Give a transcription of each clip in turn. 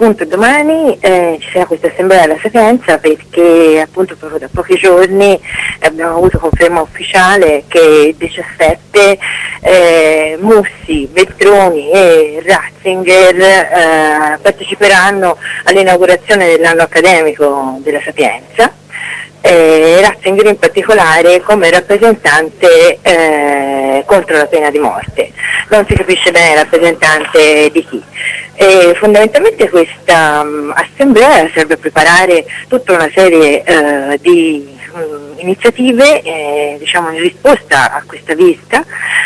appunto domani ci sarà questa assemblea della Sapienza perché appunto proprio da pochi giorni abbiamo avuto conferma ufficiale che 17 Mussi, Veltroni e Ratzinger parteciperanno all'inaugurazione dell'anno accademico della Sapienza. Ratzinger in particolare come rappresentante contro la pena di morte, non si capisce bene rappresentante di chi. Fondamentalmente questa assemblea serve a preparare tutta una serie di iniziative diciamo in risposta a questa visita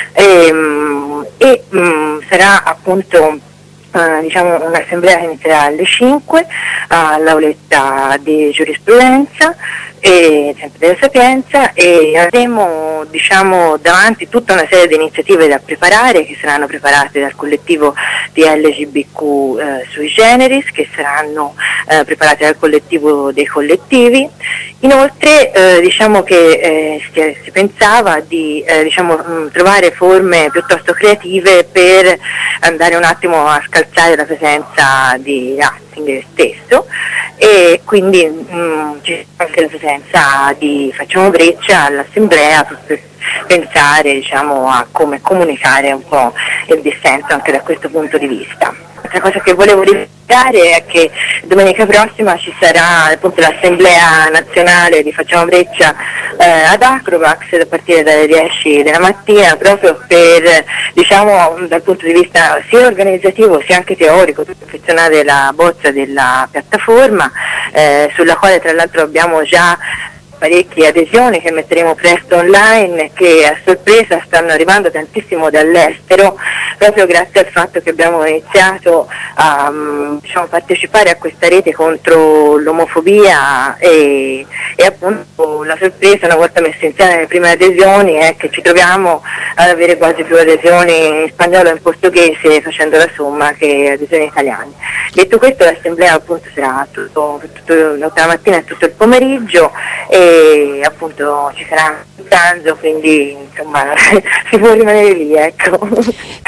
sarà appunto diciamo un'assemblea che inizierà alle 5 all'auletta di giurisprudenza sempre della Sapienza, e avremo diciamo davanti tutta una serie di iniziative da preparare, che saranno preparate dal collettivo di LGBTQ sui generis, che saranno preparate dal collettivo dei collettivi. Inoltre diciamo che si pensava di trovare forme piuttosto creative per andare un attimo a scalzare la presenza di Ratzinger stesso, e quindi c'è anche la presenza di Facciamo Breccia all'assemblea per pensare diciamo a come comunicare un po' il dissenso anche da questo punto di vista. L'altra cosa che volevo ricordare è che domenica prossima ci sarà appunto l'assemblea nazionale di Facciamo Breccia ad Acrobax a partire dalle 10 della mattina, proprio per diciamo dal punto di vista sia organizzativo sia anche teorico perfezionare la bozza della piattaforma sulla quale tra l'altro abbiamo già parecchie adesioni che metteremo presto online, che a sorpresa stanno arrivando tantissimo dall'estero, proprio grazie al fatto che abbiamo iniziato a partecipare a questa rete contro l'omofobia e appunto la sorpresa una volta messe insieme le prime adesioni è che ci troviamo ad avere quasi più adesioni in spagnolo e in portoghese facendo la somma che adesioni italiane. Detto questo, l'assemblea appunto sarà tutta la mattina e tutto il pomeriggio e appunto ci sarà un pranzo, quindi insomma si può rimanere lì, ecco.